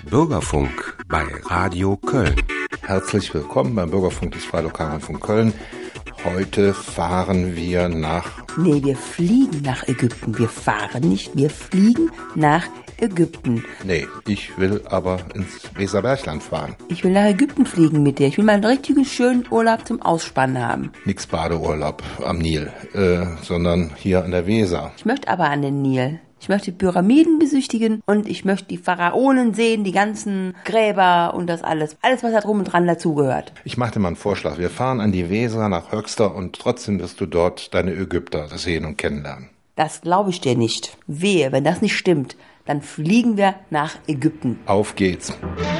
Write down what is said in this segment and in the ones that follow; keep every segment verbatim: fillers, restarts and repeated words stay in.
Bürgerfunk bei Radio Köln. Herzlich willkommen beim Bürgerfunk des Freilokalrundfunk Köln. Heute fahren wir nach... Nee, wir fliegen nach Ägypten. Wir fahren nicht, wir fliegen nach Ägypten. Nee, ich will aber ins Weserbergland fahren. Ich will nach Ägypten fliegen mit dir. Ich will mal einen richtigen schönen Urlaub zum Ausspannen haben. Nix Badeurlaub am Nil, äh, sondern hier an der Weser. Ich möchte aber an den Nil. Ich möchte Pyramiden besichtigen und ich möchte die Pharaonen sehen, die ganzen Gräber und das alles. Alles, was da drum und dran dazugehört. Ich mache dir mal einen Vorschlag. Wir fahren an die Weser nach Höxter und trotzdem wirst du dort deine Ägypter sehen und kennenlernen. Das glaube ich dir nicht. Wehe, wenn das nicht stimmt, dann fliegen wir nach Ägypten. Auf geht's.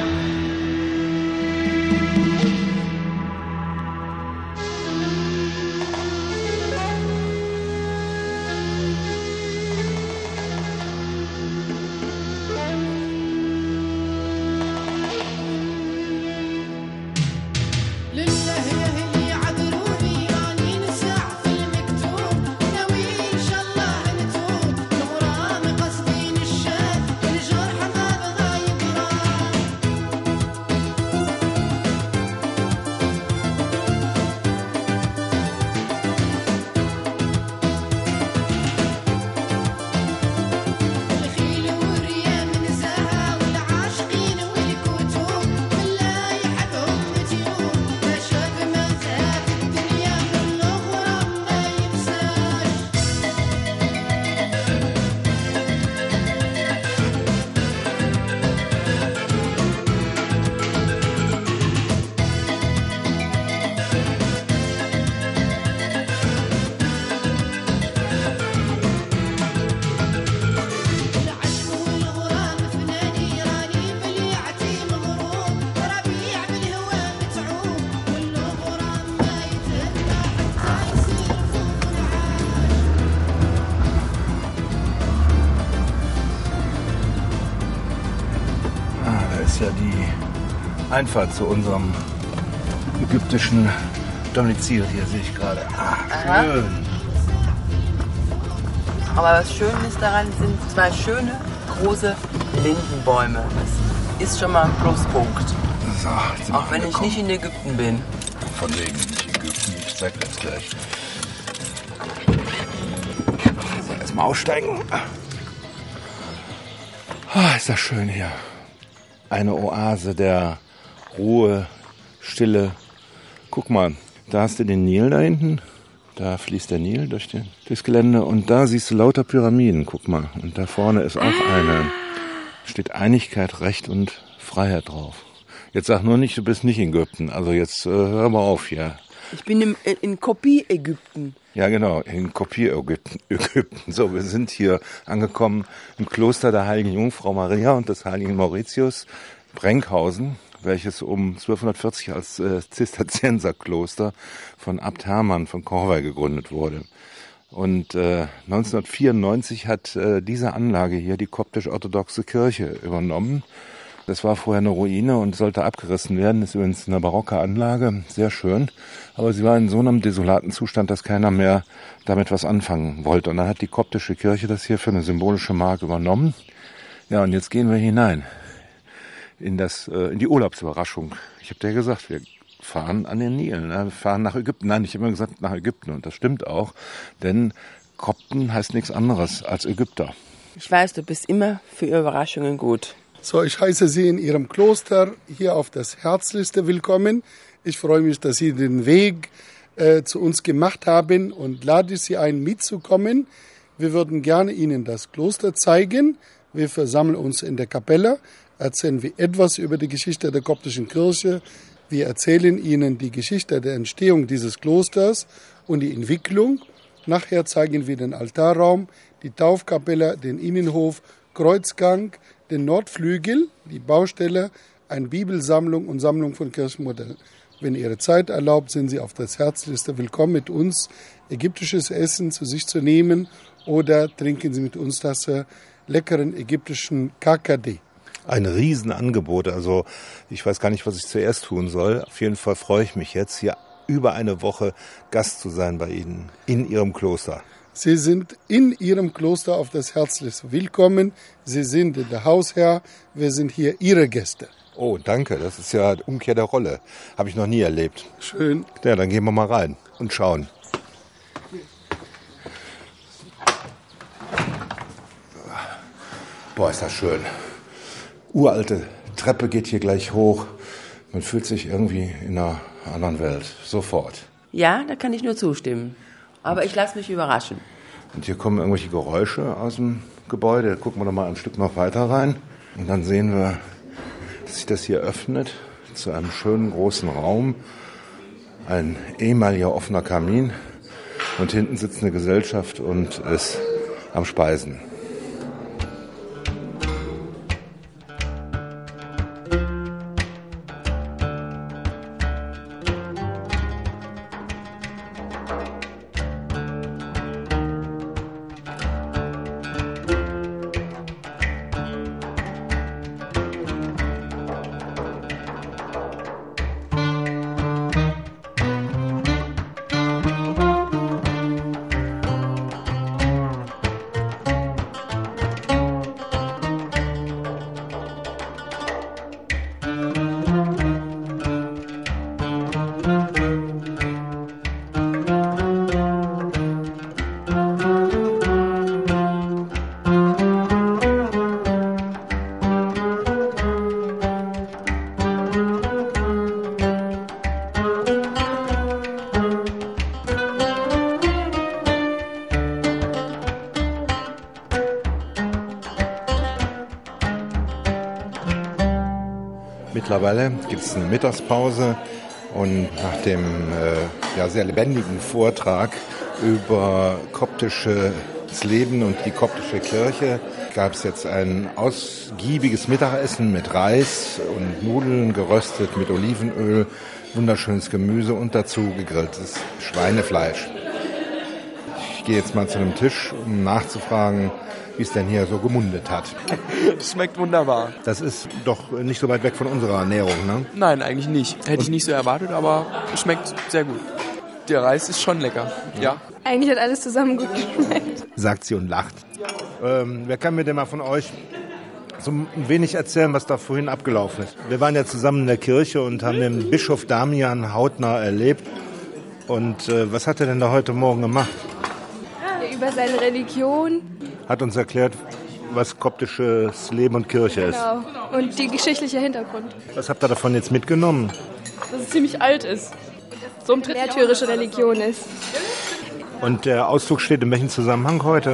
Ja, die Einfahrt zu unserem ägyptischen Domizil hier sehe ich gerade. Ah, schön. Aber was schön ist daran, sind zwei schöne, große Lindenbäume. Das ist schon mal ein Pluspunkt. So, auch wenn ich nicht in Ägypten bin. Von wegen nicht Ägypten, ich zeig das gleich. So, erstmal aussteigen. Ah, ist das schön hier. Eine Oase der Ruhe, Stille. Guck mal, da hast du den Nil da hinten. Da fließt der Nil durch den, durchs Gelände. Und da siehst du lauter Pyramiden. Guck mal. Und da vorne ist auch eine. Steht Einigkeit, Recht und Freiheit drauf. Jetzt sag nur nicht, du bist nicht in Ägypten. Also jetzt äh, hör mal auf hier. Ich bin im, in Kopie-Ägypten. Ja, genau, in Kopie-Ägypten. Ägypten. So, wir sind hier angekommen im Kloster der Heiligen Jungfrau Maria und des Heiligen Mauritius Brenkhausen, welches um zwölfhundertvierzig als äh, Zisterzienserkloster von Abt Hermann von Corvey gegründet wurde. Und äh, neunzehnhundertvierundneunzig hat äh, diese Anlage hier die koptisch-orthodoxe Kirche übernommen. Das war vorher eine Ruine und sollte abgerissen werden. Das ist übrigens eine barocke Anlage, sehr schön. Aber sie war in so einem desolaten Zustand, dass keiner mehr damit was anfangen wollte. Und dann hat die koptische Kirche das hier für eine symbolische Mark übernommen. Ja, und jetzt gehen wir hinein in das in die Urlaubsüberraschung. Ich habe dir gesagt, wir fahren an den Nil, ne? Wir fahren nach Ägypten. Nein, ich habe immer gesagt nach Ägypten und das stimmt auch, denn Kopten heißt nichts anderes als Ägypter. Ich weiß, du bist immer für Überraschungen gut. So, ich heiße Sie in Ihrem Kloster hier auf das Herzlichste willkommen. Ich freue mich, dass Sie den Weg äh, zu uns gemacht haben und lade Sie ein, mitzukommen. Wir würden gerne Ihnen das Kloster zeigen. Wir versammeln uns in der Kapelle, erzählen wir etwas über die Geschichte der koptischen Kirche. Wir erzählen Ihnen die Geschichte der Entstehung dieses Klosters und die Entwicklung. Nachher zeigen wir den Altarraum, die Taufkapelle, den Innenhof, Kreuzgang, den Nordflügel, die Baustelle, eine Bibelsammlung und Sammlung von Kirchenmodellen. Wenn Ihre Zeit erlaubt, sind Sie auf das Herzlichste willkommen, mit uns ägyptisches Essen zu sich zu nehmen oder trinken Sie mit uns das äh, leckeren ägyptischen K K D. Ein Riesenangebot, also ich weiß gar nicht, was ich zuerst tun soll. Auf jeden Fall freue ich mich jetzt, hier über eine Woche Gast zu sein bei Ihnen in Ihrem Kloster. Sie sind in Ihrem Kloster auf das Herzlichste willkommen. Sie sind der Hausherr. Wir sind hier Ihre Gäste. Oh, danke. Das ist ja Umkehr der Rolle. Habe ich noch nie erlebt. Schön. Ja, dann gehen wir mal rein und schauen. Boah, ist das schön. Uralte Treppe geht hier gleich hoch. Man fühlt sich irgendwie in einer anderen Welt. Sofort. Ja, da kann ich nur zustimmen. Aber ich lasse mich überraschen. Und hier kommen irgendwelche Geräusche aus dem Gebäude. Gucken wir doch mal ein Stück noch weiter rein. Und dann sehen wir, dass sich das hier öffnet zu einem schönen großen Raum. Ein ehemaliger offener Kamin. Und hinten sitzt eine Gesellschaft und ist am Speisen. Mittlerweile gibt es eine Mittagspause und nach dem äh, ja, sehr lebendigen Vortrag über koptisches Leben und die koptische Kirche gab es jetzt ein ausgiebiges Mittagessen mit Reis und Nudeln geröstet mit Olivenöl, wunderschönes Gemüse und dazu gegrilltes Schweinefleisch. Ich gehe jetzt mal zu einem Tisch, um nachzufragen, wie es denn hier so gemundet hat. Das schmeckt wunderbar. Das ist doch nicht so weit weg von unserer Ernährung, ne? Nein, eigentlich nicht. Hätte Und? ich nicht so erwartet, aber es schmeckt sehr gut. Der Reis ist schon lecker, ja. Eigentlich hat alles zusammen gut geschmeckt. Sagt sie und lacht. Ähm, wer kann mir denn mal von euch so ein wenig erzählen, was da vorhin abgelaufen ist? Wir waren ja zusammen in der Kirche und haben den Bischof Damian hautnah erlebt. Und äh, was hat er denn da heute Morgen gemacht? Über seine Religion. Hat uns erklärt, was koptisches Leben und Kirche ist. Genau. Und die geschichtliche Hintergrund. Was habt ihr davon jetzt mitgenommen? Dass es ziemlich alt ist. So eine märtyrische Religion ist. Und der Ausflug steht in welchem Zusammenhang heute?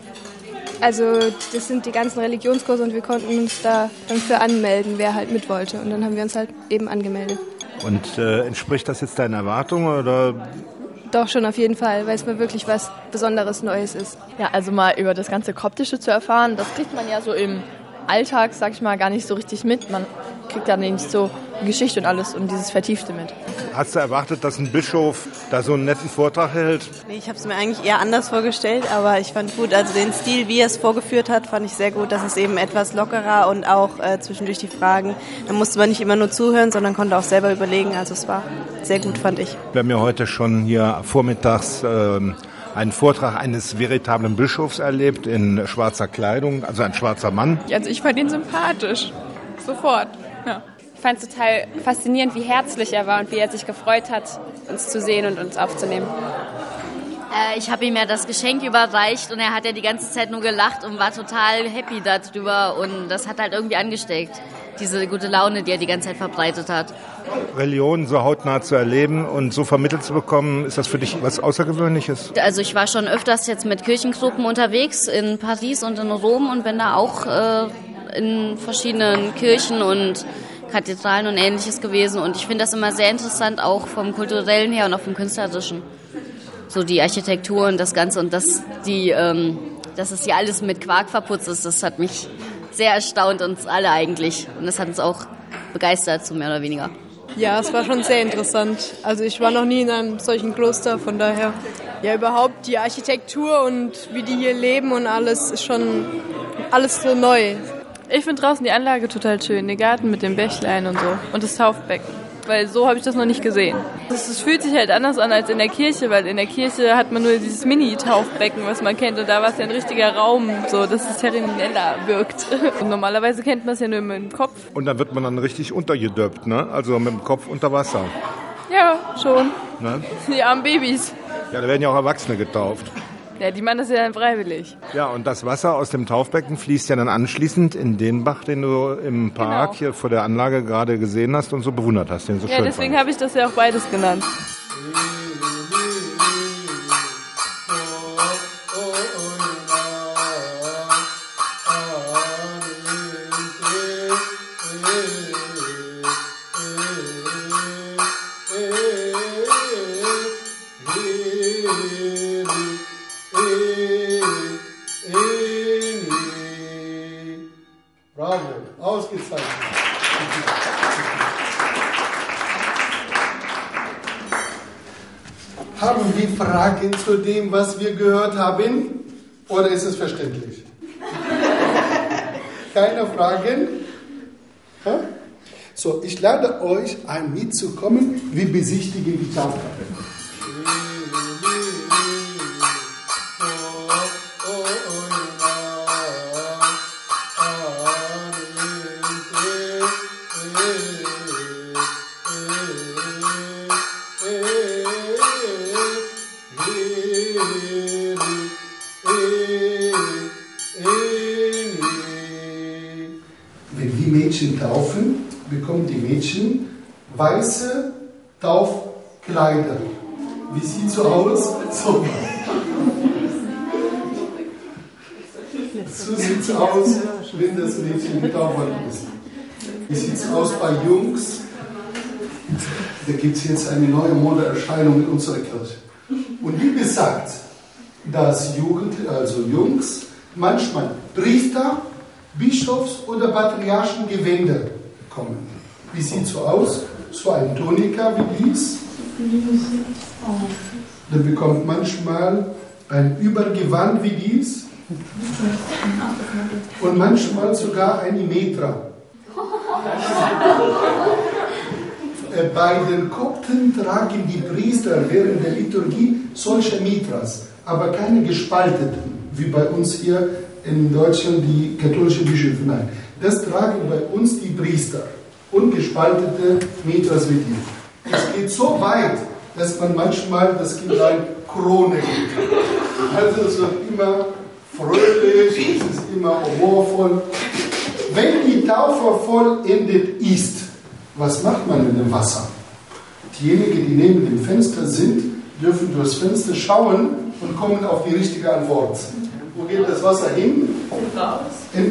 Also das sind die ganzen Religionskurse und wir konnten uns da dann für anmelden, wer halt mit wollte. Und dann haben wir uns halt eben angemeldet. Und äh, entspricht das jetzt deinen Erwartungen oder? Doch, schon auf jeden Fall, weil es mal wirklich was Besonderes Neues ist. Ja, also mal über das ganze Koptische zu erfahren, das kriegt man ja so im Alltag, sag ich mal, gar nicht so richtig mit. Man kriegt ja nicht so Geschichte und alles und dieses Vertiefte mit. Hast du erwartet, dass ein Bischof da so einen netten Vortrag hält? Nee, ich habe es mir eigentlich eher anders vorgestellt, aber ich fand gut, also den Stil, wie er es vorgeführt hat, fand ich sehr gut. Das ist eben etwas lockerer und auch äh, zwischendurch die Fragen. Da musste man nicht immer nur zuhören, sondern konnte auch selber überlegen. Also es war sehr gut, fand ich. Wir haben ja heute schon hier vormittags ähm, einen Vortrag eines veritablen Bischofs erlebt in schwarzer Kleidung, also ein schwarzer Mann. Also ich fand ihn sympathisch, sofort, ja. Ich fand es total faszinierend, wie herzlich er war und wie er sich gefreut hat, uns zu sehen und uns aufzunehmen. Äh, ich habe ihm ja das Geschenk überreicht und er hat ja die ganze Zeit nur gelacht und war total happy darüber und das hat halt irgendwie angesteckt, diese gute Laune, die er die ganze Zeit verbreitet hat. Religion so hautnah zu erleben und so vermittelt zu bekommen, ist das für dich was Außergewöhnliches? Also ich war schon öfters jetzt mit Kirchengruppen unterwegs in Paris und in Rom und bin da auch äh, in verschiedenen Kirchen und Kathedralen und Ähnliches gewesen und ich finde das immer sehr interessant, auch vom Kulturellen her und auch vom Künstlerischen. So die Architektur und das Ganze und dass, die, ähm, dass es hier alles mit Quark verputzt ist, das hat mich sehr erstaunt, uns alle eigentlich. Und das hat uns auch begeistert, so mehr oder weniger. Ja, es war schon sehr interessant. Also ich war noch nie in einem solchen Kloster, von daher. Ja, überhaupt die Architektur und wie die hier leben und alles ist schon alles so neu. Ich finde draußen die Anlage total schön, der Garten mit dem Bächlein und so und das Taufbecken. weil so habe ich das noch nicht gesehen. Es fühlt sich halt anders an als in der Kirche, weil in der Kirche hat man nur dieses Mini-Taufbecken, was man kennt, und da war es ja ein richtiger Raum, so dass es zerineller wirkt. Und normalerweise kennt man es ja nur mit dem Kopf. Und dann wird man dann richtig untergedöppt, ne? Also mit dem Kopf unter Wasser. Ja, schon. Ne? Die armen Babys. Ja, da werden ja auch Erwachsene getauft. Ja, die machen das ja dann freiwillig. Ja, und das Wasser aus dem Taufbecken fließt ja dann anschließend in den Bach, den du im Park genau. hier vor der Anlage gerade gesehen hast und so bewundert hast, den so ja, schön deswegen habe ich das ja auch beides genannt. Bravo, ausgezeichnet. Haben wir Fragen zu dem, was wir gehört haben? Oder ist es verständlich? Keine Fragen? Ha? So, ich lade euch ein, mitzukommen. Wir besichtigen die Taufkapelle. Wenn die Mädchen taufen, bekommen die Mädchen weiße Taufkleider. Wie sieht so aus? So. So sieht es aus, wenn das Mädchen getauft ist. Wie sieht es aus bei Jungs? Da gibt es jetzt eine neue Modeerscheinung in unserer Kirche. Und wie gesagt, dass Jugend, also Jungs, manchmal Priester, Bischofs- oder Patriarchengewänder bekommen. Wie sieht so aus? So ein Tonika wie dies. Dann bekommt manchmal ein Übergewand wie dies. Und manchmal sogar ein Imetra. Bei den Kopten tragen die Priester während der Liturgie solche Mitras, aber keine gespalteten, wie bei uns hier in Deutschland die katholischen Bischöfe. Nein, das tragen bei uns die Priester, ungespaltete Mitras wie die. Es geht so weit, dass man manchmal das Kindlein Krone gibt. Also es wird immer fröhlich, es ist immer humorvoll. Wenn die Taufe vollendet ist, was macht man in dem Wasser? Diejenigen, die neben dem Fenster sind, dürfen durchs Fenster schauen und kommen auf die richtige Antwort. Wo geht das Wasser hin? In,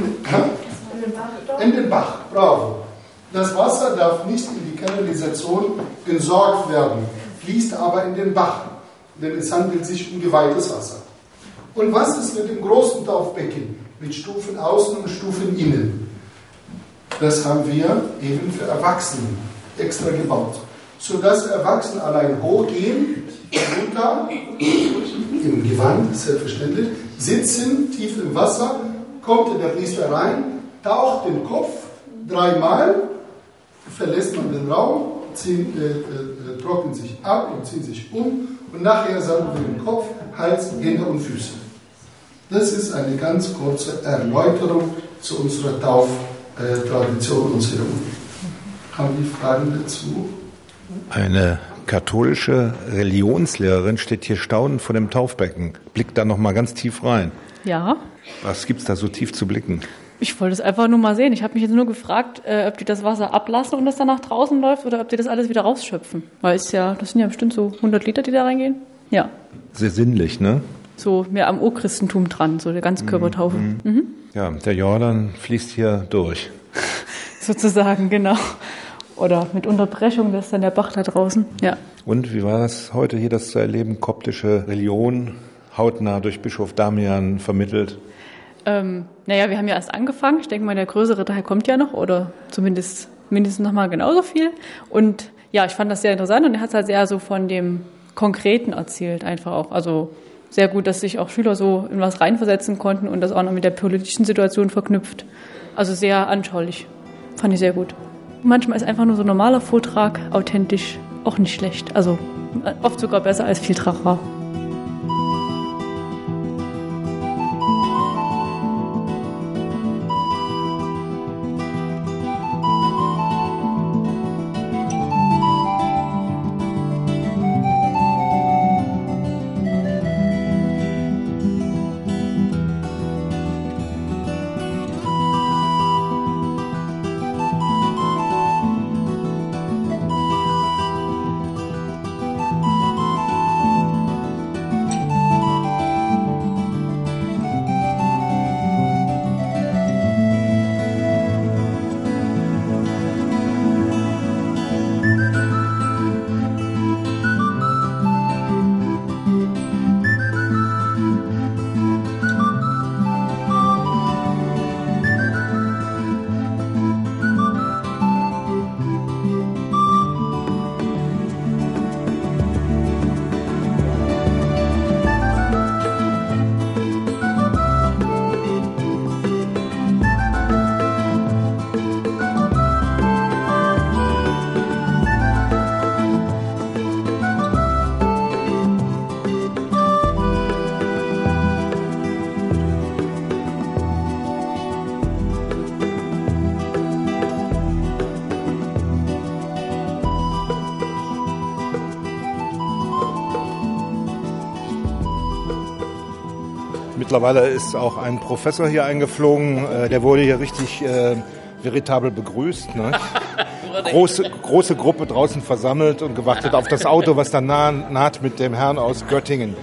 in den Bach. Bravo. Das Wasser darf nicht in die Kanalisation entsorgt werden, fließt aber in den Bach, denn es handelt sich um geweihtes Wasser. Und was ist mit dem großen Taufbecken, mit Stufen außen und Stufen innen? Das haben wir eben für Erwachsene extra gebaut, sodass Erwachsene allein hochgehen, runter, im Gewand, selbstverständlich, sitzen tief im Wasser, kommt der Priester rein, taucht den Kopf dreimal, verlässt man den Raum, ziehen, äh, äh, trocknet sich ab und zieht sich um und nachher salben wir den Kopf, Hals, Hände und Füße. Das ist eine ganz kurze Erläuterung zu unserer Tauftradition und Zeremonie. Haben die Fragen dazu? Eine katholische Religionslehrerin steht hier staunend vor dem Taufbecken, blickt da noch mal ganz tief rein. Ja. Was gibt's da so tief zu blicken? Ich wollte es einfach nur mal sehen. Ich habe mich jetzt nur gefragt, äh, ob die das Wasser ablassen und das dann nach draußen läuft oder ob die das alles wieder rausschöpfen. Weil es ja, das sind ja bestimmt so hundert Liter, die da reingehen. Ja. Sehr sinnlich, ne? So mehr am Urchristentum dran, so der Ganzkörpertaufe. Mhm. Mhm. Ja, der Jordan fließt hier durch. Sozusagen, genau. Oder mit Unterbrechung, das ist dann der Bach da draußen. Ja. Und wie war das heute hier, das zu erleben? Koptische Religion, hautnah durch Bischof Damian vermittelt? Ähm, naja, wir haben ja erst angefangen. Ich denke mal, der größere Teil kommt ja noch oder zumindest mindestens noch mal genauso viel. Und ja, ich fand das sehr interessant und er hat es halt sehr so von dem Konkreten erzählt einfach auch. Also sehr gut, dass sich auch Schüler so in was reinversetzen konnten und das auch noch mit der politischen Situation verknüpft. Also sehr anschaulich. Fand ich sehr gut. manchmal ist einfach nur so ein normaler Vortrag authentisch auch nicht schlecht. Also oft sogar besser als viel Trara. Mittlerweile ist auch ein Professor hier eingeflogen, äh, der wurde hier richtig äh, veritabel begrüßt. Ne? große, große Gruppe draußen versammelt und gewartet auf das Auto, was dann nah, naht mit dem Herrn aus Göttingen.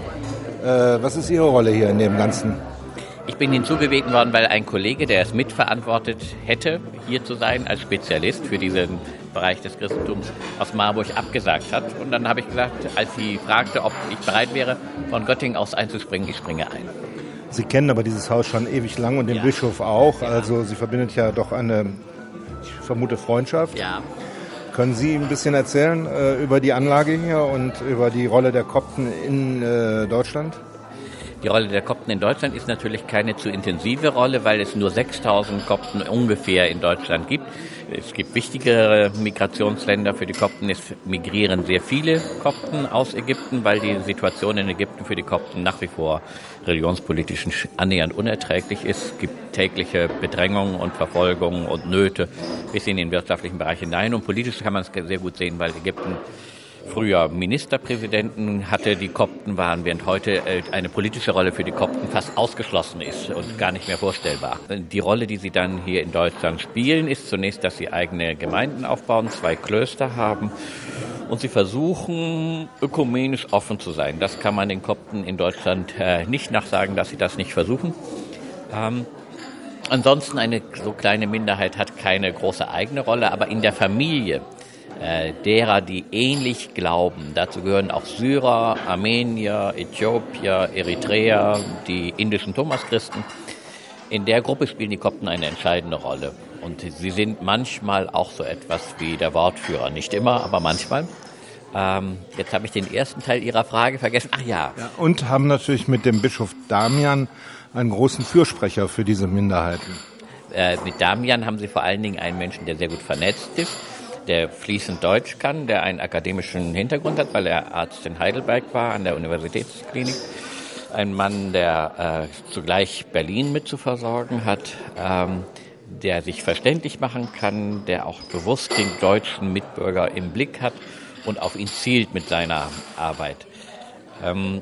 Äh, was ist Ihre Rolle hier in dem Ganzen? Ich bin hinzugebeten worden, weil ein Kollege, der es mitverantwortet hätte, hier zu sein, als Spezialist für diesen Bereich des Christentums aus Marburg abgesagt hat. Und dann habe ich gesagt, als sie fragte, ob ich bereit wäre, von Göttingen aus einzuspringen, ich springe ein. Sie kennen aber dieses Haus schon ewig lang und den ja. Bischof auch. Ja. Also Sie verbindet ja doch eine, ich vermute, Freundschaft. Ja. Können Sie ein bisschen erzählen äh, über die Anlage hier und über die Rolle der Kopten in äh, Deutschland? Die Rolle der Kopten in Deutschland ist natürlich keine zu intensive Rolle, weil es nur sechstausend Kopten ungefähr in Deutschland gibt. Es gibt wichtigere Migrationsländer für die Kopten. Es migrieren sehr viele Kopten aus Ägypten, weil die Situation in Ägypten für die Kopten nach wie vor religionspolitisch annähernd unerträglich ist. Es gibt tägliche Bedrängungen und Verfolgungen und Nöte bis in den wirtschaftlichen Bereich hinein. Und politisch kann man es sehr gut sehen, weil Ägypten früher Ministerpräsidenten hatte, die Kopten waren, während heute eine politische Rolle für die Kopten fast ausgeschlossen ist und gar nicht mehr vorstellbar. Die Rolle, die sie dann hier in Deutschland spielen, ist zunächst, dass sie eigene Gemeinden aufbauen, zwei Klöster haben und sie versuchen, ökumenisch offen zu sein. Das kann man den Kopten in Deutschland äh, nicht nachsagen, dass sie das nicht versuchen. Ähm, ansonsten eine so kleine Minderheit hat keine große eigene Rolle, aber in der Familie Äh, derer, die ähnlich glauben. Dazu gehören auch Syrer, Armenier, Äthiopier, Eritreer, die indischen Thomaschristen. In der Gruppe spielen die Kopten eine entscheidende Rolle. Und sie sind manchmal auch so etwas wie der Wortführer. Nicht immer, aber manchmal. Ähm, jetzt habe ich den ersten Teil Ihrer Frage vergessen. Ach ja. ja. Und haben natürlich mit dem Bischof Damian einen großen Fürsprecher für diese Minderheiten. Äh, mit Damian haben Sie vor allen Dingen einen Menschen, der sehr gut vernetzt ist, der fließend Deutsch kann, der einen akademischen Hintergrund hat, weil er Arzt in Heidelberg war, an der Universitätsklinik. Ein Mann, der äh, zugleich Berlin mit zu versorgen hat, ähm, der sich verständlich machen kann, der auch bewusst den deutschen Mitbürger im Blick hat und auf ihn zielt mit seiner Arbeit. Ähm,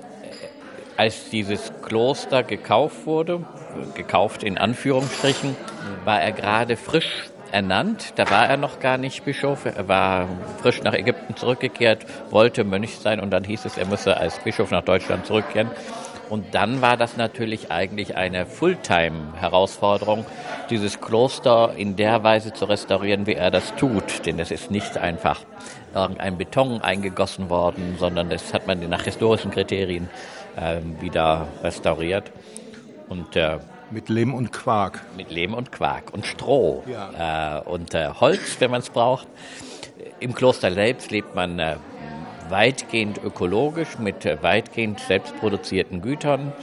als dieses Kloster gekauft wurde, gekauft in Anführungsstrichen, war er gerade frisch ernannt. Da war er noch gar nicht Bischof. Er war frisch nach Ägypten zurückgekehrt, wollte Mönch sein und dann hieß es, er müsse als Bischof nach Deutschland zurückkehren. Und dann war das natürlich eigentlich eine Fulltime-Herausforderung, dieses Kloster in der Weise zu restaurieren, wie er das tut. Denn es ist nicht einfach irgendein Beton eingegossen worden, sondern das hat man nach historischen Kriterien äh, wieder restauriert. Und äh, Mit Lehm und Quark. Mit Lehm und Quark und Stroh ja. äh, und äh, Holz, wenn man es braucht. Im Kloster selbst lebt man äh, weitgehend ökologisch mit äh, weitgehend selbstproduzierten Gütern.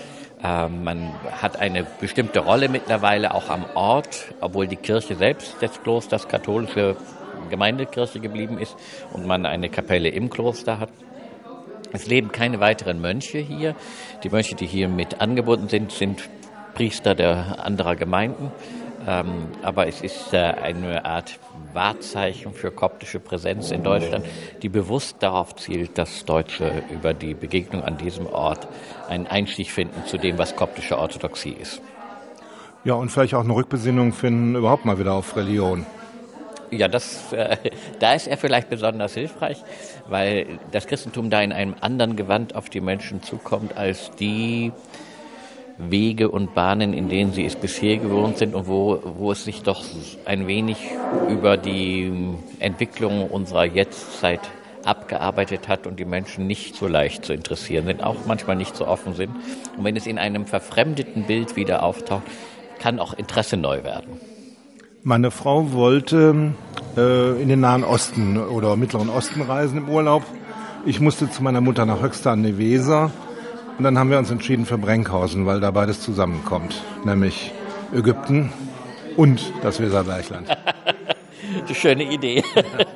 Ähm, man hat eine bestimmte Rolle mittlerweile auch am Ort, obwohl die Kirche selbst des Klosters katholische Gemeindekirche geblieben ist und man eine Kapelle im Kloster hat. Es leben keine weiteren Mönche hier. Die Mönche, die hier mit angebunden sind, sind Priester der anderer Gemeinden. Ähm, aber es ist äh, eine Art Wahrzeichen für koptische Präsenz in Deutschland, die bewusst darauf zielt, dass Deutsche über die Begegnung an diesem Ort einen Einstieg finden zu dem, was koptische Orthodoxie ist. Ja, und vielleicht auch eine Rückbesinnung finden überhaupt mal wieder auf Religion. Ja, das, äh, da ist er vielleicht besonders hilfreich, weil das Christentum da in einem anderen Gewand auf die Menschen zukommt, als die Wege und Bahnen, in denen sie es bisher gewohnt sind und wo, wo es sich doch ein wenig über die Entwicklung unserer Jetztzeit abgearbeitet hat und die Menschen nicht so leicht zu interessieren sind, auch manchmal nicht so offen sind. Und wenn es in einem verfremdeten Bild wieder auftaucht, kann auch Interesse neu werden. Meine Frau wollte äh, in den Nahen Osten oder Mittleren Osten reisen im Urlaub. Ich musste zu meiner Mutter nach Höxter an die Weser. Und dann haben wir uns entschieden für Brenkhausen, weil da beides zusammenkommt, nämlich Ägypten und das Weserbergland. Eine schöne Idee.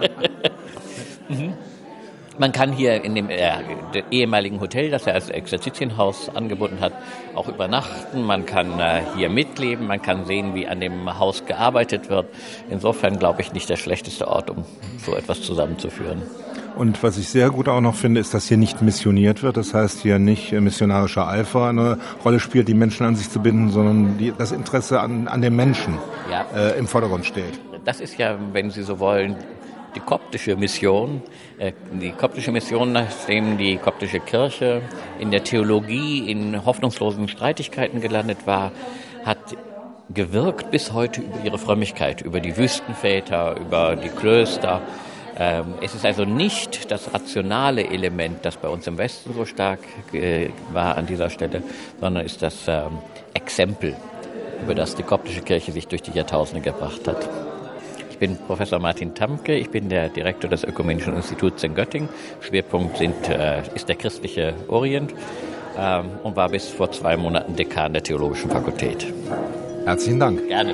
mhm. Man kann hier in dem äh, ehemaligen Hotel, das er als Exerzitienhaus angeboten hat, auch übernachten. Man kann äh, hier mitleben, man kann sehen, wie an dem Haus gearbeitet wird. Insofern glaube ich nicht der schlechteste Ort, um so etwas zusammenzuführen. Und was ich sehr gut auch noch finde, ist, dass hier nicht missioniert wird. Das heißt, hier nicht missionarischer Eifer eine Rolle spielt, die Menschen an sich zu binden, sondern die, das Interesse an, an dem Menschen ja. äh, im Vordergrund steht. Das ist ja, wenn Sie so wollen, die koptische Mission. Äh, die koptische Mission, nachdem die koptische Kirche in der Theologie in hoffnungslosen Streitigkeiten gelandet war, hat gewirkt bis heute über ihre Frömmigkeit, über die Wüstenväter, über die Klöster. Es ist also nicht das rationale Element, das bei uns im Westen so stark äh, war an dieser Stelle, sondern ist das ähm, Exempel, über das die koptische Kirche sich durch die Jahrtausende gebracht hat. Ich bin Professor Martin Tamke, ich bin der Direktor des Ökumenischen Instituts in Göttingen. Schwerpunkt sind, äh, ist der christliche Orient ähm, und war bis vor zwei Monaten Dekan der Theologischen Fakultät. Herzlichen Dank. Gerne.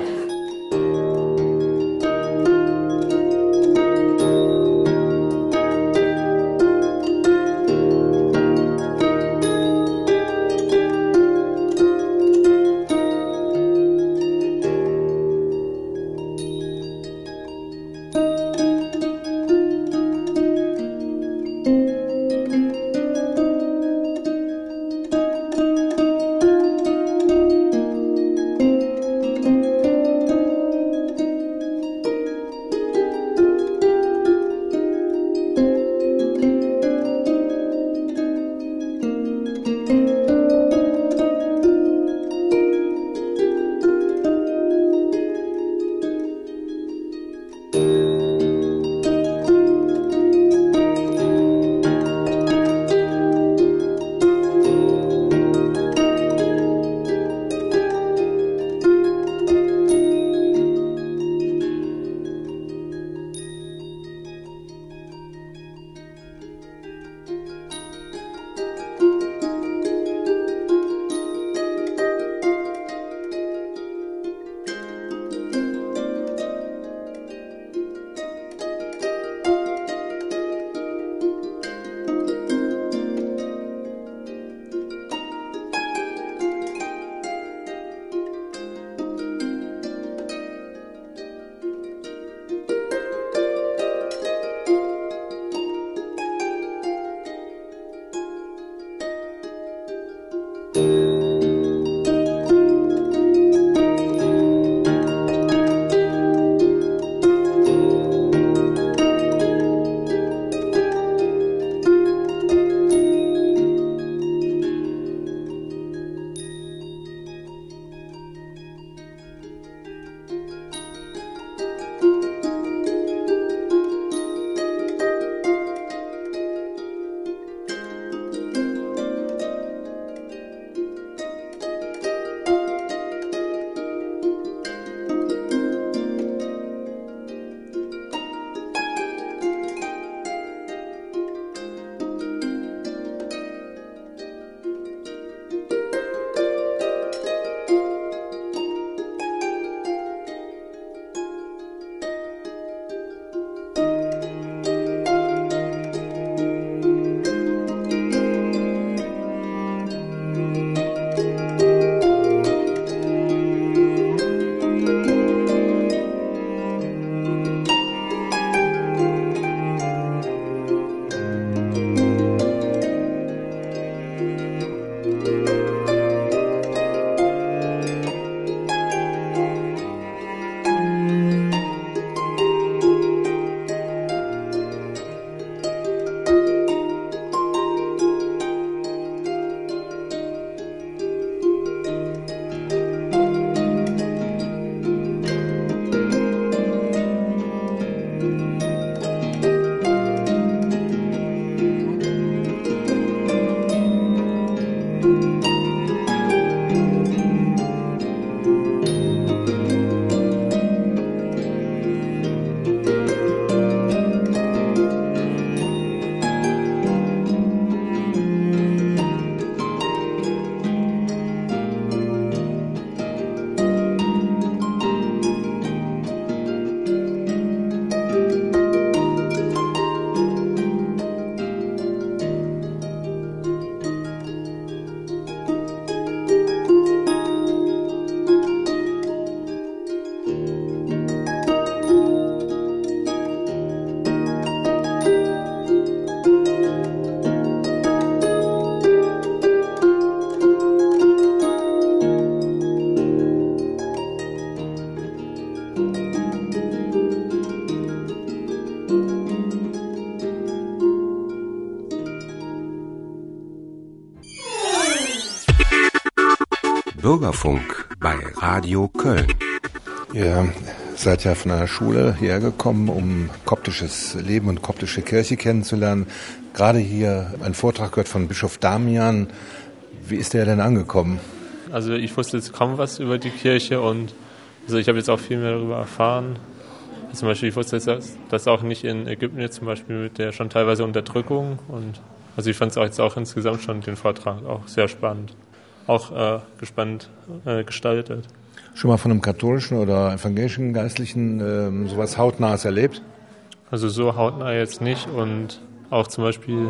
Bürgerfunk bei Radio Köln. Ihr seid ja von einer Schule hierher gekommen, um koptisches Leben und koptische Kirche kennenzulernen. Gerade hier ein Vortrag gehört von Bischof Damian. Wie ist der denn angekommen? Also ich wusste jetzt kaum was über die Kirche und also ich habe jetzt auch viel mehr darüber erfahren. Zum Beispiel, ich wusste jetzt, dass, dass auch nicht in Ägypten jetzt zum Beispiel mit der schon teilweise Unterdrückung und also ich fand es auch jetzt auch insgesamt schon den Vortrag auch sehr spannend, auch äh, gespannt äh, gestaltet. Schon mal von einem katholischen oder evangelischen Geistlichen ähm, sowas Hautnahes erlebt? Also so hautnah jetzt nicht und auch zum Beispiel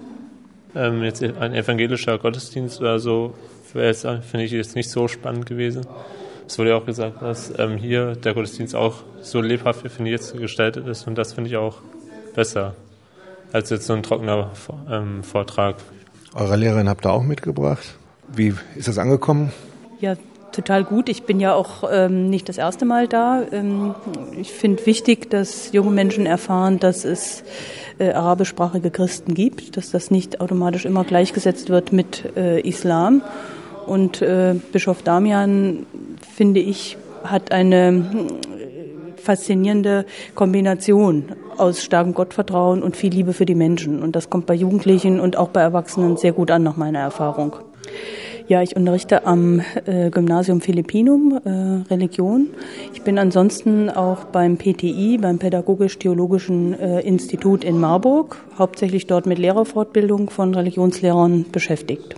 ähm, jetzt ein evangelischer Gottesdienst oder so finde ich jetzt nicht so spannend gewesen. Es wurde ja auch gesagt, dass ähm, hier der Gottesdienst auch so lebhaft, finde ich, jetzt gestaltet ist und das finde ich auch besser als jetzt so ein trockener ähm, Vortrag. Eure Lehrerin habt ihr auch mitgebracht. Wie ist das angekommen? Ja, total gut. Ich bin ja auch ähm, nicht das erste Mal da. Ähm, ich finde wichtig, dass junge Menschen erfahren, dass es äh, arabischsprachige Christen gibt, dass das nicht automatisch immer gleichgesetzt wird mit äh, Islam. Und äh, Bischof Damian, finde ich, hat eine faszinierende Kombination aus starkem Gottvertrauen und viel Liebe für die Menschen. Und das kommt bei Jugendlichen und auch bei Erwachsenen sehr gut an, nach meiner Erfahrung. Ja, ich unterrichte am äh, Gymnasium Philippinum äh, Religion. Ich bin ansonsten auch beim P T I, beim Pädagogisch-Theologischen äh, Institut in Marburg, hauptsächlich dort mit Lehrerfortbildung von Religionslehrern beschäftigt.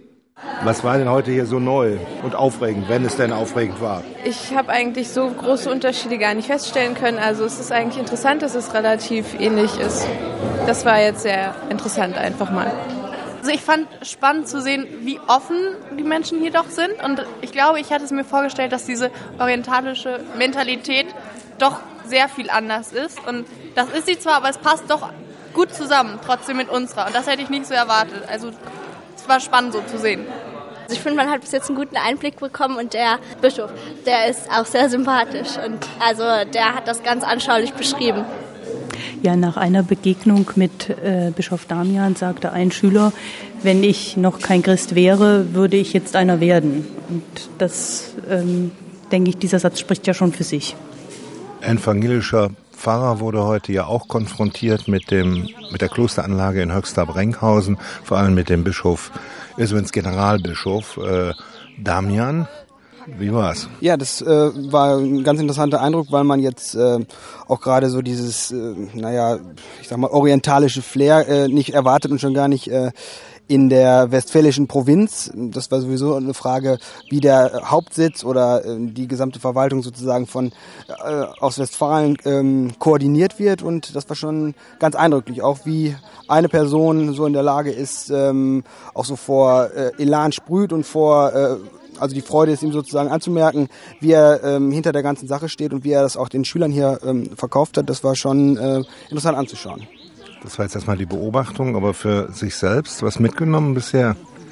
Was war denn heute hier so neu und aufregend, wenn es denn aufregend war? Ich habe eigentlich so große Unterschiede gar nicht feststellen können. Also es ist eigentlich interessant, dass es relativ ähnlich ist. Das war jetzt sehr interessant einfach mal. Also ich fand spannend zu sehen, wie offen die Menschen hier doch sind. Und ich glaube, ich hatte es mir vorgestellt, dass diese orientalische Mentalität doch sehr viel anders ist. Und das ist sie zwar, aber es passt doch gut zusammen, trotzdem mit unserer. Und das hätte ich nicht so erwartet. Also es war spannend so zu sehen. Also ich finde, man hat bis jetzt einen guten Einblick bekommen und der Bischof, der ist auch sehr sympathisch. Und also der hat das ganz anschaulich beschrieben. Ja, nach einer Begegnung mit äh, Bischof Damian sagte ein Schüler, wenn ich noch kein Christ wäre, würde ich jetzt einer werden. Und das, ähm, denke ich, dieser Satz spricht ja schon für sich. Ein evangelischer Pfarrer wurde heute ja auch konfrontiert mit dem mit der Klosteranlage in Höxter-Brenkhausen, vor allem mit dem Bischof, übrigens Generalbischof äh, Damian. Wie war's? Ja, das äh, war ein ganz interessanter Eindruck, weil man jetzt äh, auch gerade so dieses, äh, naja, ich sag mal, orientalische Flair äh, nicht erwartet und schon gar nicht äh, in der westfälischen Provinz. Das war sowieso eine Frage, wie der Hauptsitz oder äh, die gesamte Verwaltung sozusagen von äh, aus Westfalen ähm, koordiniert wird. Und das war schon ganz eindrücklich, auch wie eine Person so in der Lage ist, ähm, auch so vor äh, Elan sprüht und vor äh, also die Freude ist ihm sozusagen anzumerken, wie er ähm, hinter der ganzen Sache steht und wie er das auch den Schülern hier ähm, verkauft hat. Das war schon äh, interessant anzuschauen. Das war jetzt erstmal die Beobachtung, aber für sich selbst was mitgenommen bisher?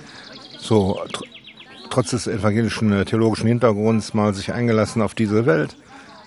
So tr- trotz des evangelischen äh, theologischen Hintergrunds mal sich eingelassen auf diese Welt?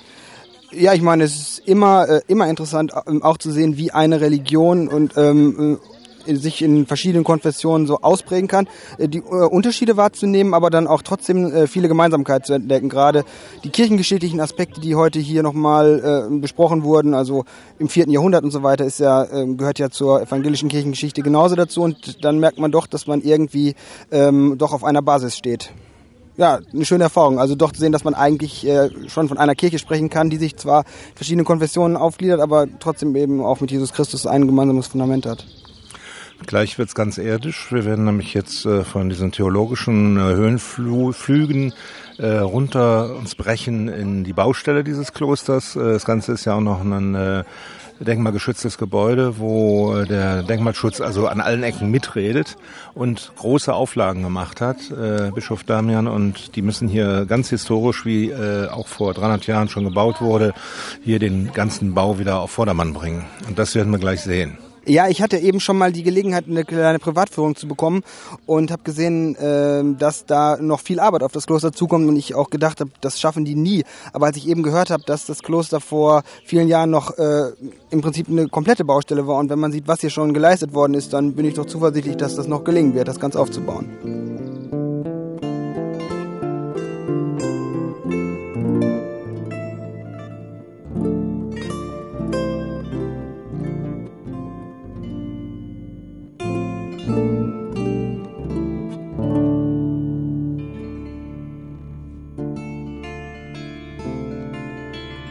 Ja, ich meine, es ist immer äh, immer interessant, äh, auch zu sehen, wie eine Religion und ähm, sich in verschiedenen Konfessionen so ausprägen kann, die äh, Unterschiede wahrzunehmen, aber dann auch trotzdem äh, viele Gemeinsamkeiten zu entdecken. Gerade die kirchengeschichtlichen Aspekte, die heute hier nochmal äh, besprochen wurden, also im vierten Jahrhundert und so weiter, ist ja, äh, gehört ja zur evangelischen Kirchengeschichte genauso dazu und dann merkt man doch, dass man irgendwie ähm, doch auf einer Basis steht. Ja, eine schöne Erfahrung. Also doch zu sehen, dass man eigentlich äh, schon von einer Kirche sprechen kann, die sich zwar in verschiedene Konfessionen aufgliedert, aber trotzdem eben auch mit Jesus Christus ein gemeinsames Fundament hat. Gleich wird's ganz irdisch. Wir werden nämlich jetzt äh, von diesen theologischen äh, Höhenflügen äh, runter uns brechen in die Baustelle dieses Klosters. Äh, das Ganze ist ja auch noch ein äh, denkmalgeschütztes Gebäude, wo äh, der Denkmalschutz also an allen Ecken mitredet und große Auflagen gemacht hat, äh, Bischof Damian. Und die müssen hier ganz historisch, wie äh, auch vor dreihundert Jahren schon gebaut wurde, hier den ganzen Bau wieder auf Vordermann bringen. Und das werden wir gleich sehen. Ja, ich hatte eben schon mal die Gelegenheit, eine kleine Privatführung zu bekommen und habe gesehen, äh, dass da noch viel Arbeit auf das Kloster zukommt und ich auch gedacht habe, das schaffen die nie. Aber als ich eben gehört habe, dass das Kloster vor vielen Jahren noch äh, im Prinzip eine komplette Baustelle war und wenn man sieht, was hier schon geleistet worden ist, dann bin ich doch zuversichtlich, dass das noch gelingen wird, das Ganze aufzubauen.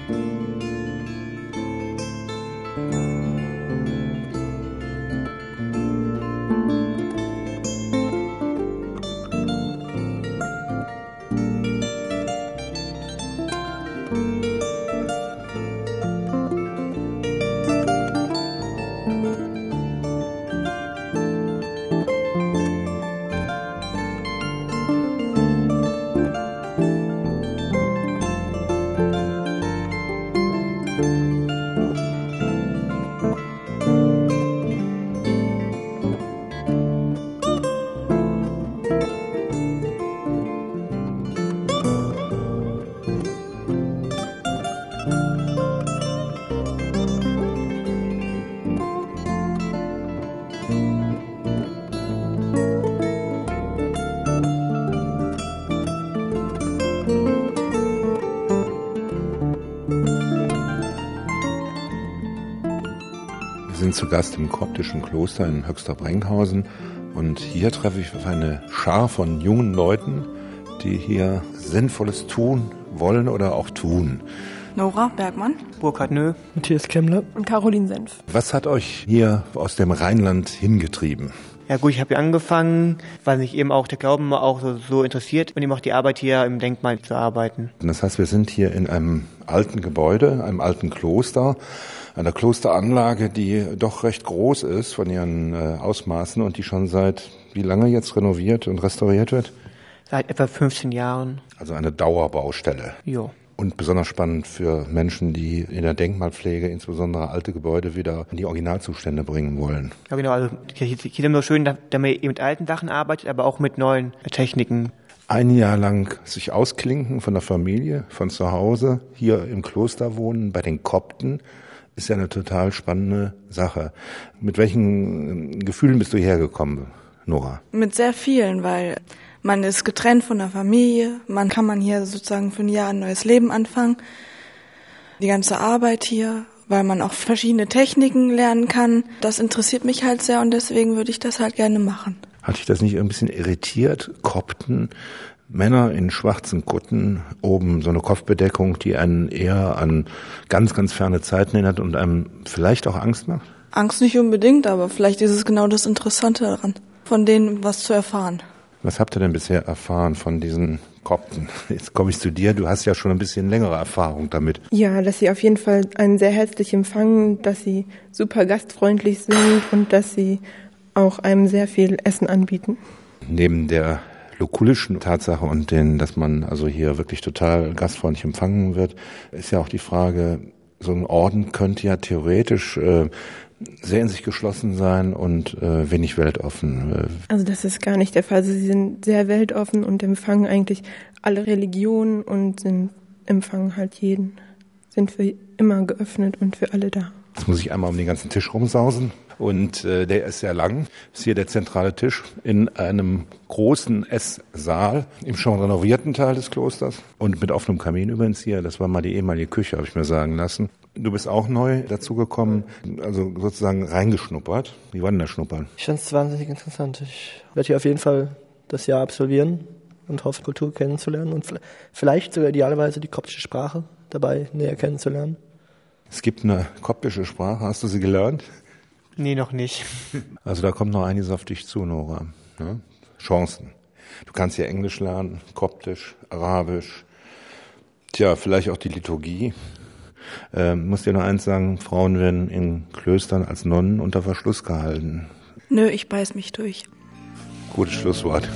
Wir sind zu Gast im koptischen Kloster in Höxter-Brenkhausen und hier treffe ich auf eine Schar von jungen Leuten, die hier Sinnvolles tun wollen oder auch tun. Nora Bergmann, Burkhard Nö, Matthias Kemmler und Caroline Senf. Was hat euch hier aus dem Rheinland hingetrieben? Ja gut, ich habe hier angefangen, weil mich eben auch der Glauben auch so, so interessiert und eben auch die Arbeit hier im Denkmal zu arbeiten. Das heißt, wir sind hier in einem alten Gebäude, einem alten Kloster, einer Klosteranlage, die doch recht groß ist von ihren äh, Ausmaßen und die schon seit wie lange jetzt renoviert und restauriert wird? Seit etwa fünfzehn Jahren. Also eine Dauerbaustelle. Jo. Und besonders spannend für Menschen, die in der Denkmalpflege insbesondere alte Gebäude wieder in die Originalzustände bringen wollen. Ja genau, also hier ist es immer schön, dass man eben mit alten Sachen arbeitet, aber auch mit neuen Techniken. Ein Jahr lang sich ausklinken von der Familie, von zu Hause, hier im Kloster wohnen, bei den Kopten, ist ja eine total spannende Sache. Mit welchen Gefühlen bist du hergekommen, Nora? Mit sehr vielen, weil man ist getrennt von der Familie, man kann man hier sozusagen für ein Jahr ein neues Leben anfangen. Die ganze Arbeit hier, weil man auch verschiedene Techniken lernen kann. Das interessiert mich halt sehr und deswegen würde ich das halt gerne machen. Hat dich das nicht ein bisschen irritiert? Kopten, Männer in schwarzen Kutten, oben so eine Kopfbedeckung, die einen eher an ganz, ganz ferne Zeiten erinnert und einem vielleicht auch Angst macht? Angst nicht unbedingt, aber vielleicht ist es genau das Interessante daran, von denen was zu erfahren. Was habt ihr denn bisher erfahren von diesen Kopten? Jetzt komme ich zu dir, du hast ja schon ein bisschen längere Erfahrung damit. Ja, dass sie auf jeden Fall einen sehr herzlich empfangen, dass sie super gastfreundlich sind und dass sie auch einem sehr viel Essen anbieten. Neben der lokulischen Tatsache und den, dass man also hier wirklich total gastfreundlich empfangen wird, ist ja auch die Frage, so ein Orden könnte ja theoretisch äh, sehr in sich geschlossen sein und äh, wenig weltoffen. Also das ist gar nicht der Fall. Also sie sind sehr weltoffen und empfangen eigentlich alle Religionen und sind, empfangen halt jeden, sind für immer geöffnet und für alle da. Jetzt muss ich einmal um den ganzen Tisch rumsausen und äh, der ist sehr lang. Das ist hier der zentrale Tisch in einem großen Esssaal im schon renovierten Teil des Klosters und mit offenem Kamin übrigens hier. Das war mal die ehemalige Küche, habe ich mir sagen lassen. Du bist auch neu dazugekommen, also sozusagen reingeschnuppert. Wie war denn das Schnuppern? Ich fand es wahnsinnig interessant. Ich werde hier auf jeden Fall das Jahr absolvieren und hoffe, Kultur kennenzulernen und vielleicht sogar idealerweise die koptische Sprache dabei näher kennenzulernen. Es gibt eine koptische Sprache. Hast du sie gelernt? Nee, noch nicht. Also da kommt noch einiges auf dich zu, Nora. Ne? Chancen. Du kannst ja Englisch lernen, Koptisch, Arabisch. Tja, vielleicht auch die Liturgie. Ähm, muss dir nur eins sagen, Frauen werden in Klöstern als Nonnen unter Verschluss gehalten. Nö, ich beiß mich durch. Gutes Schlusswort.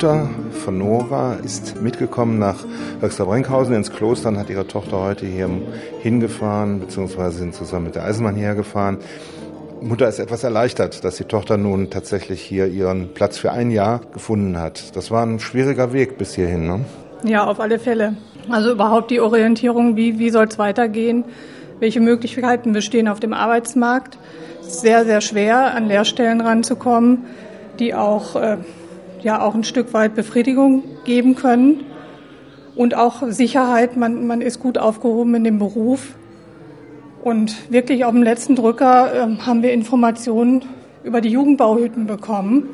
Mutter von Nora ist mitgekommen nach Höxter Brenkhausen ins Kloster und hat ihre Tochter heute hier hingefahren, beziehungsweise sind zusammen mit der Eisenbahn hergefahren. Mutter ist etwas erleichtert, dass die Tochter nun tatsächlich hier ihren Platz für ein Jahr gefunden hat. Das war ein schwieriger Weg bis hierhin, ne? Ja, auf alle Fälle. Also überhaupt die Orientierung, wie, wie soll es weitergehen, welche Möglichkeiten bestehen auf dem Arbeitsmarkt. Sehr, sehr schwer, an Lehrstellen ranzukommen, die auch, äh, ja, auch ein Stück weit Befriedigung geben können. Und auch Sicherheit, man, man ist gut aufgehoben in dem Beruf. Und wirklich auf dem letzten Drücker äh, haben wir Informationen über die Jugendbauhütten bekommen.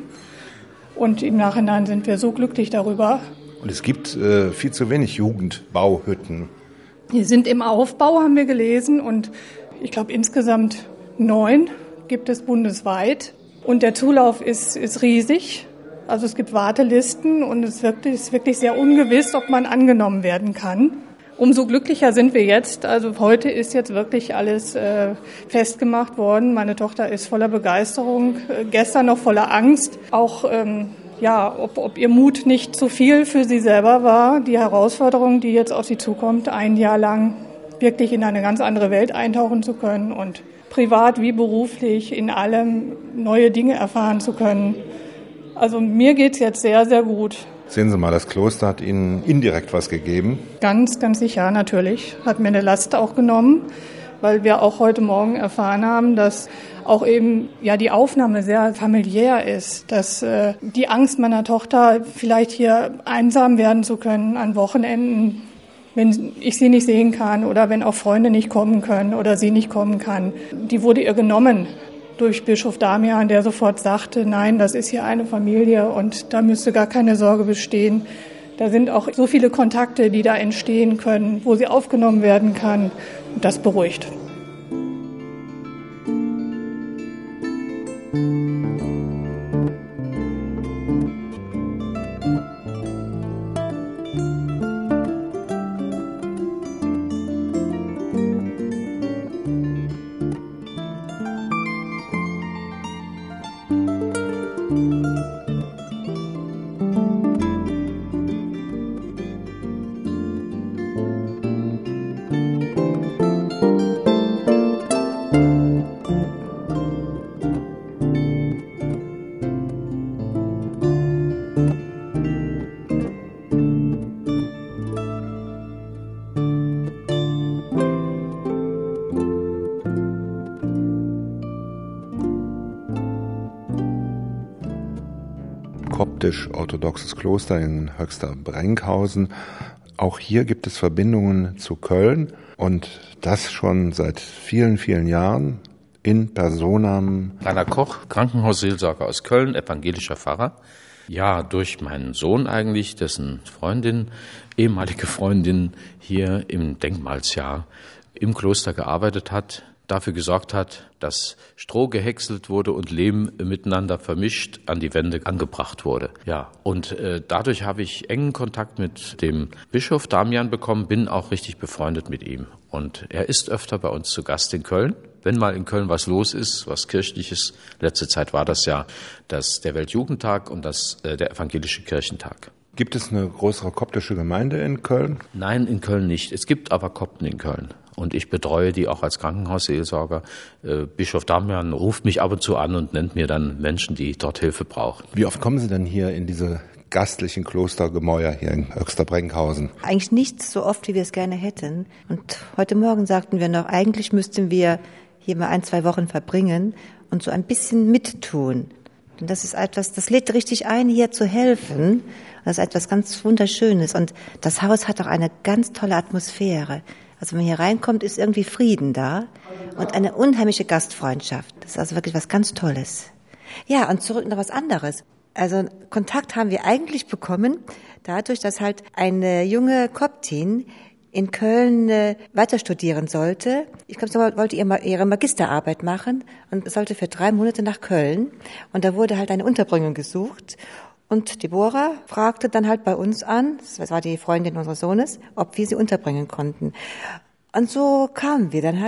Und im Nachhinein sind wir so glücklich darüber. Und es gibt äh, viel zu wenig Jugendbauhütten. Die sind im Aufbau, haben wir gelesen. Und ich glaube, insgesamt neun gibt es bundesweit. Und der Zulauf ist, ist riesig. Also es gibt Wartelisten und es ist wirklich sehr ungewiss, ob man angenommen werden kann. Umso glücklicher sind wir jetzt. Also heute ist jetzt wirklich alles äh, festgemacht worden. Meine Tochter ist voller Begeisterung, äh, gestern noch voller Angst. Auch ähm, ja, ob, ob ihr Mut nicht zu viel für sie selber war. Die Herausforderung, die jetzt auf sie zukommt, ein Jahr lang wirklich in eine ganz andere Welt eintauchen zu können und privat wie beruflich in allem neue Dinge erfahren zu können. Also mir geht's jetzt sehr, sehr gut. Sehen Sie mal, das Kloster hat Ihnen indirekt was gegeben. Ganz, ganz sicher, natürlich. Hat mir eine Last auch genommen, weil wir auch heute Morgen erfahren haben, dass auch eben ja die Aufnahme sehr familiär ist, dass äh, die Angst meiner Tochter, vielleicht hier einsam werden zu können an Wochenenden, wenn ich sie nicht sehen kann oder wenn auch Freunde nicht kommen können oder sie nicht kommen kann, die wurde ihr genommen durch Bischof Damian, der sofort sagte, nein, das ist hier eine Familie und da müsste gar keine Sorge bestehen. Da sind auch so viele Kontakte, die da entstehen können, wo sie aufgenommen werden kann. Und das beruhigt. Koptisch-orthodoxes Kloster in Höxter Brenkhausen. Auch hier gibt es Verbindungen zu Köln und das schon seit vielen, vielen Jahren in Personam. Rainer Koch, Krankenhausseelsorger aus Köln, evangelischer Pfarrer. Ja, durch meinen Sohn eigentlich, dessen Freundin, ehemalige Freundin hier im Denkmalsjahr im Kloster gearbeitet hat, dafür gesorgt hat, dass Stroh gehäckselt wurde und Lehm miteinander vermischt an die Wände angebracht wurde. Ja, und äh, dadurch habe ich engen Kontakt mit dem Bischof Damian bekommen, bin auch richtig befreundet mit ihm. Und er ist öfter bei uns zu Gast in Köln. Wenn mal in Köln was los ist, was Kirchliches, letzte Zeit war das ja das, der Weltjugendtag und das, äh, der Evangelische Kirchentag. Gibt es eine größere koptische Gemeinde in Köln? Nein, in Köln nicht. Es gibt aber Kopten in Köln. Und ich betreue die auch als Krankenhausseelsorger. Äh, Bischof Damian ruft mich ab und zu an und nennt mir dann Menschen, die dort Hilfe brauchen. Wie oft kommen Sie denn hier in diese gastlichen Klostergemäuer hier in Höxter Brenkhausen? Eigentlich nicht so oft, wie wir es gerne hätten. Und heute Morgen sagten wir noch, eigentlich müssten wir hier mal ein, zwei Wochen verbringen und so ein bisschen mittun. Und das ist etwas, das lädt richtig ein, hier zu helfen. Das ist etwas ganz Wunderschönes. Und das Haus hat auch eine ganz tolle Atmosphäre. Also wenn man hier reinkommt, ist irgendwie Frieden da und eine unheimliche Gastfreundschaft. Das ist also wirklich was ganz Tolles. Ja, und zurück noch was anderes. Also Kontakt haben wir eigentlich bekommen, dadurch, dass halt eine junge Koptin in Köln äh, weiter studieren sollte. Ich glaube, sie wollte ihr, ihre Magisterarbeit machen und sollte für drei Monate nach Köln. Und da wurde halt eine Unterbringung gesucht. Und Deborah fragte dann halt bei uns an, das war die Freundin unseres Sohnes, ob wir sie unterbringen konnten. Und so kamen wir dann halt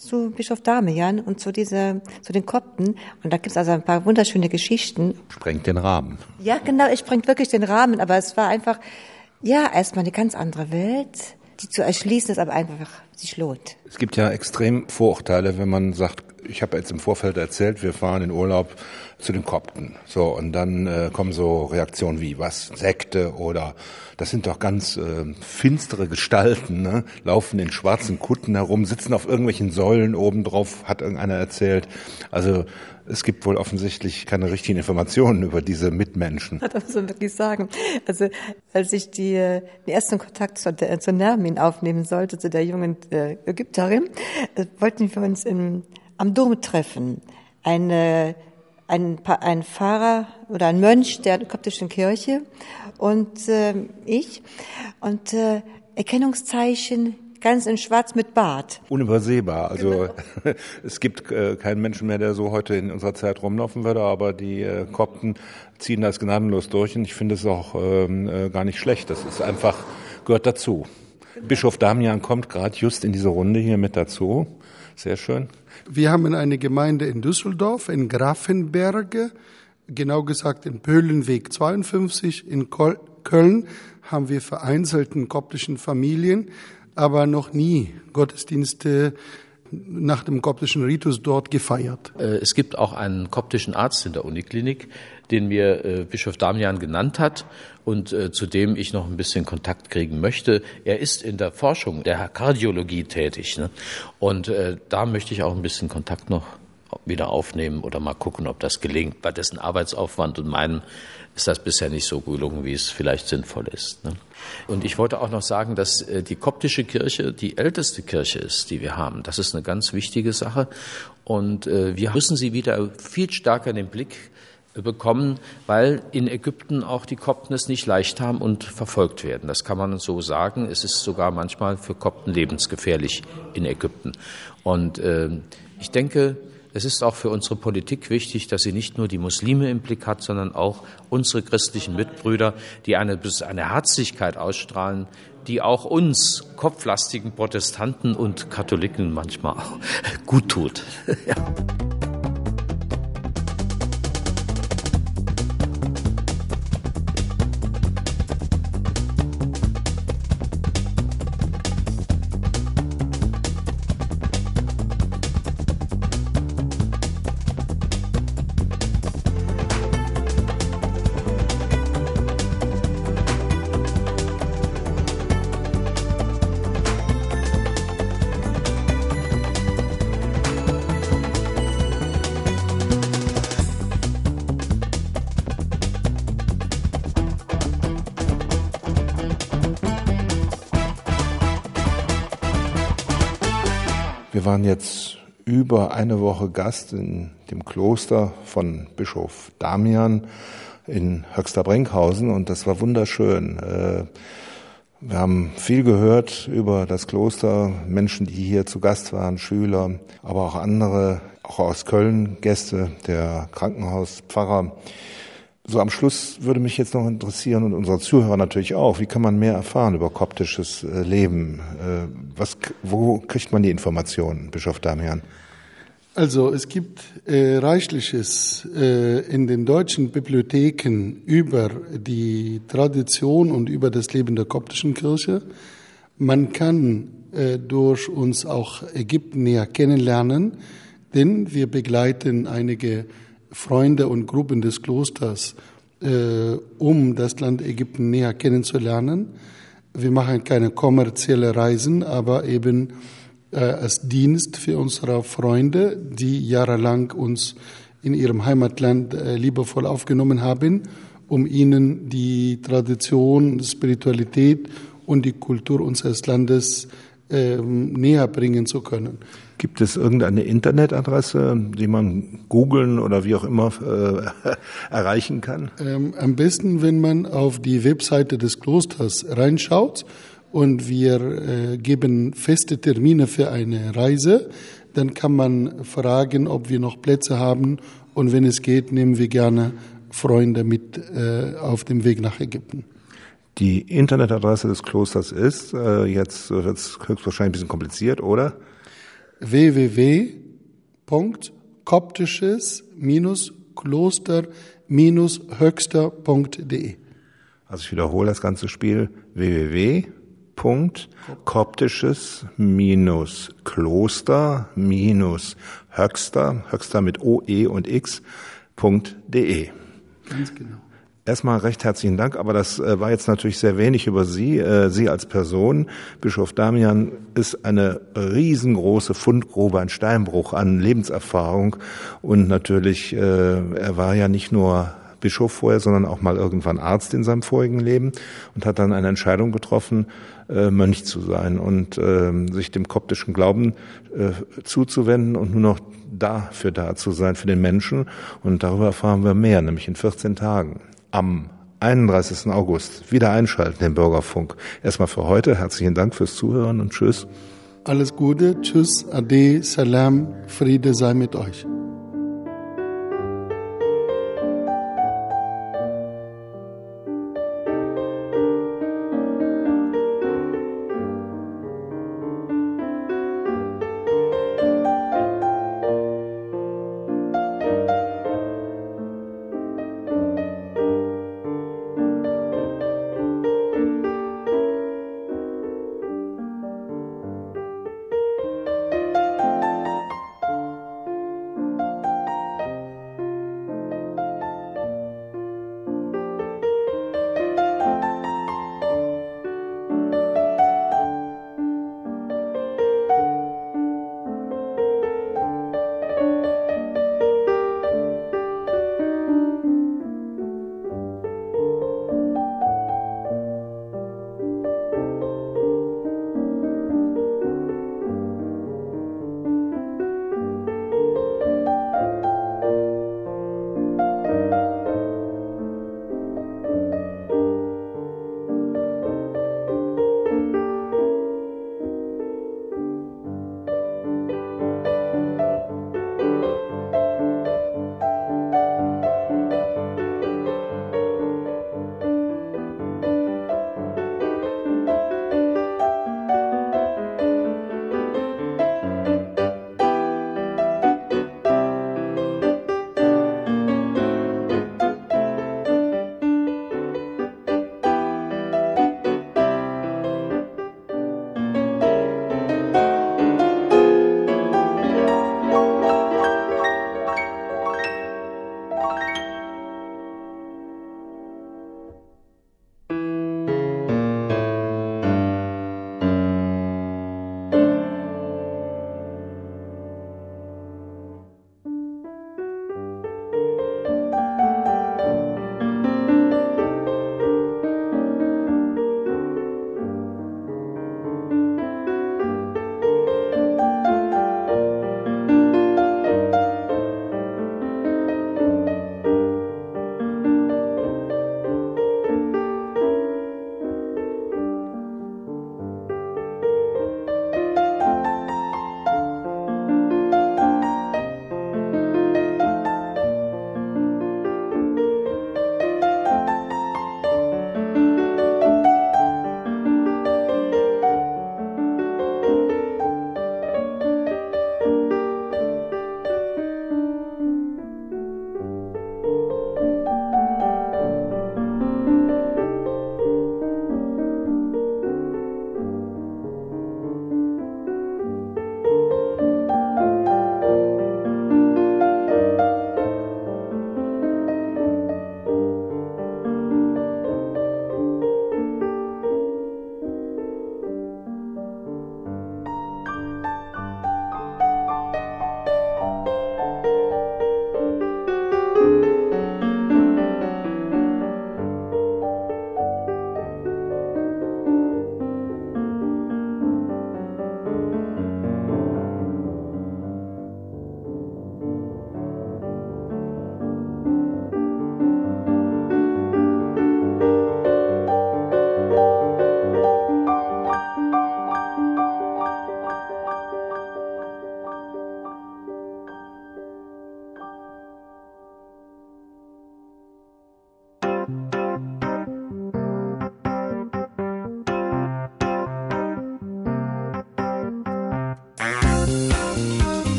zu Bischof Damian und zu dieser, zu den Kopten. Und da gibt's also ein paar wunderschöne Geschichten. Sprengt den Rahmen. Ja, genau, es sprengt wirklich den Rahmen, aber es war einfach, ja, erstmal eine ganz andere Welt, die zu erschließen ist, aber einfach sich lohnt. Es gibt ja extrem Vorurteile, wenn man sagt, ich habe jetzt im Vorfeld erzählt, wir fahren in Urlaub zu den Kopten. So, und dann äh, kommen so Reaktionen wie, was, Sekte oder das sind doch ganz äh, finstere Gestalten, ne? Laufen in schwarzen Kutten herum, sitzen auf irgendwelchen Säulen obendrauf, hat irgendeiner erzählt. Also es gibt wohl offensichtlich keine richtigen Informationen über diese Mitmenschen. Das muss man wirklich sagen. Also als ich die, den ersten Kontakt zu, zu Nermin aufnehmen sollte, zu der jungen äh, Ägypterin, äh, wollten wir uns in, am Dom treffen. Eine, ein, ein Pfarrer oder ein Mönch der koptischen Kirche und äh, ich. Und äh, Erkennungszeichen ganz in Schwarz mit Bart. Unübersehbar. Also genau. Es gibt äh, keinen Menschen mehr, der so heute in unserer Zeit rumlaufen würde, aber die äh, Kopten ziehen das gnadenlos durch und ich finde es auch ähm, äh, gar nicht schlecht. Das ist einfach, gehört dazu. Genau. Bischof Damian kommt gerade just in diese Runde hier mit dazu. Sehr schön. Wir haben eine Gemeinde in Düsseldorf, in Grafenberge, genau gesagt in Pöhlenweg zweiundfünfzig. In Köln haben wir vereinzelten koptischen Familien, aber noch nie Gottesdienste nach dem koptischen Ritus dort gefeiert. Es gibt auch einen koptischen Arzt in der Uniklinik, den mir äh, Bischof Damian genannt hat und äh, zu dem ich noch ein bisschen Kontakt kriegen möchte. Er ist in der Forschung der Kardiologie tätig, ne? Und äh, da möchte ich auch ein bisschen Kontakt noch wieder aufnehmen oder mal gucken, ob das gelingt. Bei dessen Arbeitsaufwand und meinem ist das bisher nicht so gelungen, wie es vielleicht sinnvoll ist, ne? Und ich wollte auch noch sagen, dass äh, die koptische Kirche die älteste Kirche ist, die wir haben. Das ist eine ganz wichtige Sache und äh, wir müssen sie wieder viel stärker in den Blick bekommen, weil in Ägypten auch die Kopten es nicht leicht haben und verfolgt werden. Das kann man so sagen. Es ist sogar manchmal für Kopten lebensgefährlich in Ägypten. Und äh, ich denke, es ist auch für unsere Politik wichtig, dass sie nicht nur die Muslime im Blick hat, sondern auch unsere christlichen Mitbrüder, die eine, eine Herzlichkeit ausstrahlen, die auch uns kopflastigen Protestanten und Katholiken manchmal auch gut tut. Ja. Wir waren jetzt über eine Woche Gast in dem Kloster von Bischof Damian in Höxter-Brenkhausen und das war wunderschön. Wir haben viel gehört über das Kloster, Menschen, die hier zu Gast waren, Schüler, aber auch andere, auch aus Köln Gäste, der Krankenhauspfarrer. So am Schluss würde mich jetzt noch interessieren und unsere Zuhörer natürlich auch, wie kann man mehr erfahren über koptisches Leben? Was, wo kriegt man die Informationen, Bischof Damian? Also es gibt äh, reichliches äh, in den deutschen Bibliotheken über die Tradition und über das Leben der koptischen Kirche. Man kann äh, durch uns auch Ägypten näher kennenlernen, denn wir begleiten einige Freunde und Gruppen des Klosters, äh, um das Land Ägypten näher kennenzulernen. Wir machen keine kommerzielle Reisen, aber eben äh, als Dienst für unsere Freunde, die jahrelang uns in ihrem Heimatland äh, liebevoll aufgenommen haben, um ihnen die Tradition, die Spiritualität und die Kultur unseres Landes äh, näher bringen zu können. Gibt es irgendeine Internetadresse, die man googeln oder wie auch immer äh, erreichen kann? Ähm, am besten, wenn man auf die Webseite des Klosters reinschaut und wir äh, geben feste Termine für eine Reise, dann kann man fragen, ob wir noch Plätze haben und wenn es geht, nehmen wir gerne Freunde mit äh, auf dem Weg nach Ägypten. Die Internetadresse des Klosters ist, äh, jetzt wird es höchstwahrscheinlich ein bisschen kompliziert, oder? w w w punkt koptisches Kloster höxter punkt de. Also ich wiederhole das ganze Spiel: w w w punkt koptisches Kloster höxter, höxter mit O, E und X, .de. Ganz genau. Erstmal recht herzlichen Dank, aber das äh, war jetzt natürlich sehr wenig über Sie, äh, Sie als Person. Bischof Damian ist eine riesengroße Fundgrube, ein Steinbruch an Lebenserfahrung und natürlich, äh, er war ja nicht nur Bischof vorher, sondern auch mal irgendwann Arzt in seinem vorigen Leben und hat dann eine Entscheidung getroffen, äh, Mönch zu sein und äh, sich dem koptischen Glauben äh, zuzuwenden und nur noch dafür da zu sein, für den Menschen. Und darüber erfahren wir mehr, nämlich in vierzehn Tagen. Am einunddreißigsten August wieder einschalten, den Bürgerfunk. Erstmal für heute herzlichen Dank fürs Zuhören und tschüss. Alles Gute, tschüss, ade, salam, Friede sei mit euch.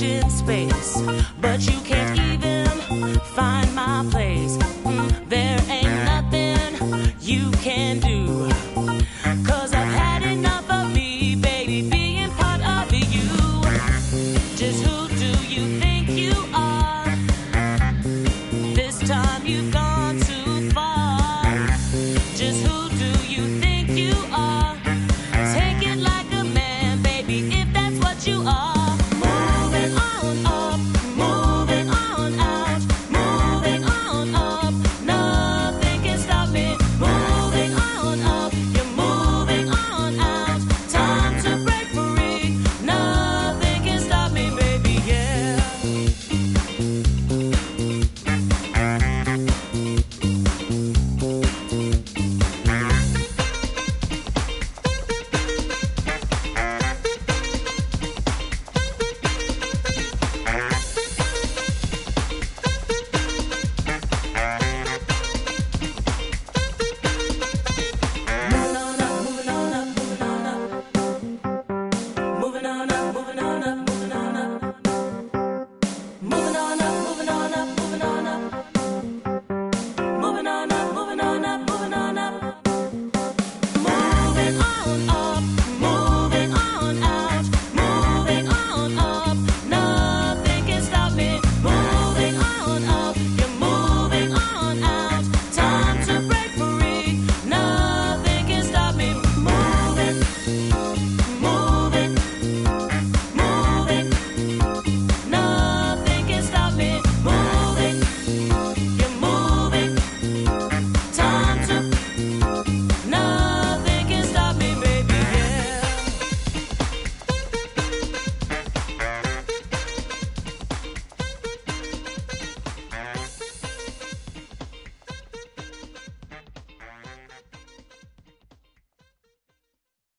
wasted space, but you can't